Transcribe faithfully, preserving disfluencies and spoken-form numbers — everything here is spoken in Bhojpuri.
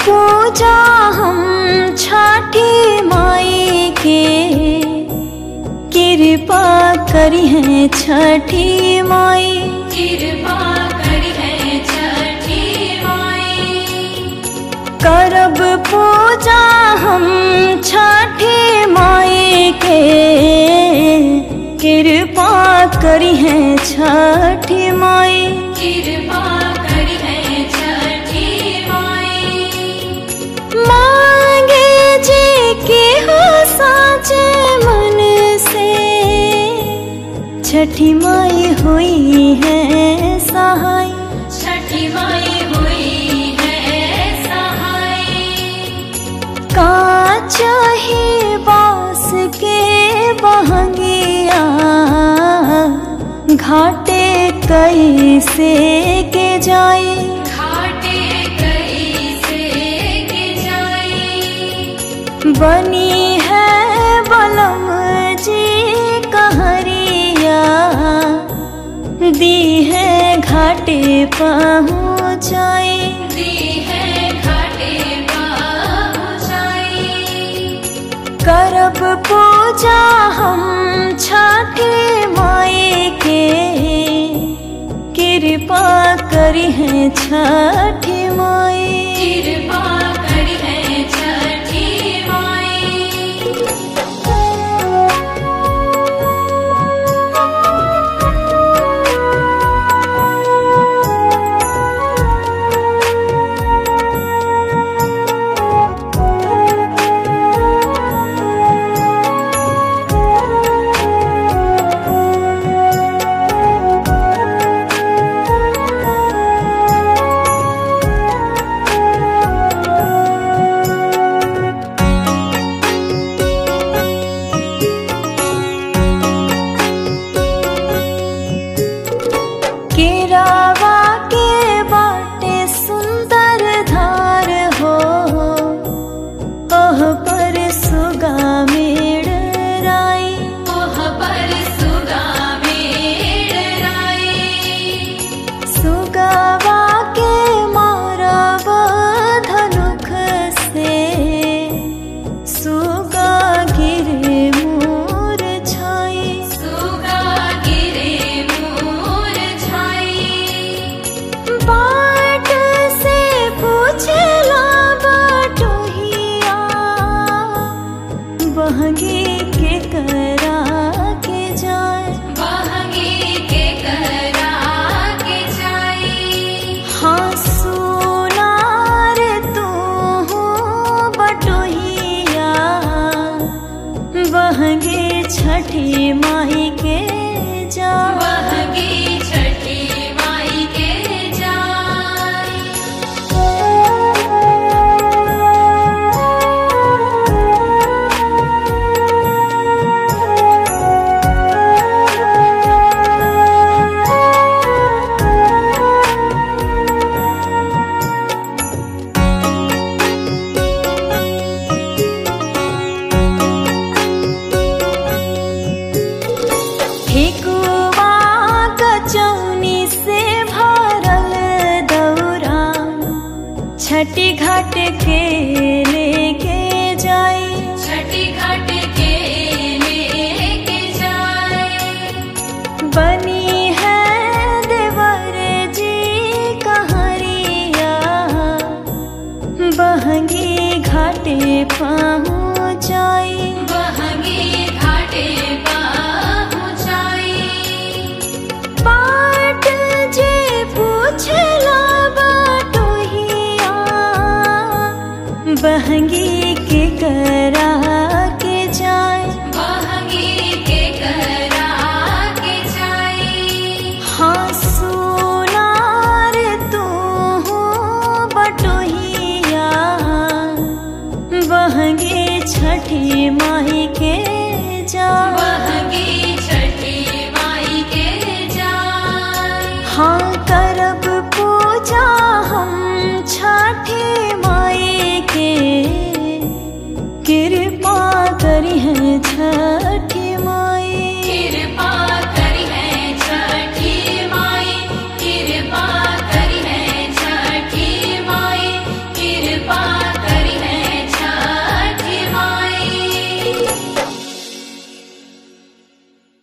पूजा हम छठी माई के, कृपा करी है छठी माई, कृपा करी है छठी माई। करब पूजा हम छठी माई के, कृपा करी है छठी माई, कृपा करी है छठी माई। मांगे जी के हो साचे मन से, छठी माई हुई है सहाय, छठी माई हुई है सहाय। का चाहे बास के बहंगिया, घाटे कैसे के जाए, घाटे कैसे के जाए। बनी है बलम जी कहरिया, दी है घाटे पहुँचाए, दी है घाटे पहुँचाई। करब पूजा हम छठी माई के, कृपा करी है छठी माई, कृपा करी है छठी माई। केरावा के बाटे सुंदर धार हो, ओह पर सुगा मेड़ राई, ओह पर सुगा मेड़ राई। सुगावा के मारब धनुख से, सुगा गिरे मोर छाई, सुगा गिरे मोर छाई। बाट से पूछला बटोहिया, बहंगी के करा के जाए, बहंगी के करा के जाई। हाँ सुनार तू बटोहिया, बहंगी छठी माई के जा, बहंगी छठी माई के जाई। ठेकुआ कचौनी से भरल दौरा, छठी घाट के लेके जाई, छठी घाट के लेके जाए। बनी है देवर जी कहरिया, बहंगी घाटे पहुँचाई, बहंगी घाटे पहुँचाई। बाट जे पूछला बटोहिया, बहंगी के करा के जाए, बहंगी के करा के जाई। हाँ सुनार तू बटोहिया, बहंगी छठी माई के जा, बहंगी छठी माई के जाई। हाँ करब पूजा हम छठी माई के, कृपा करी है छठी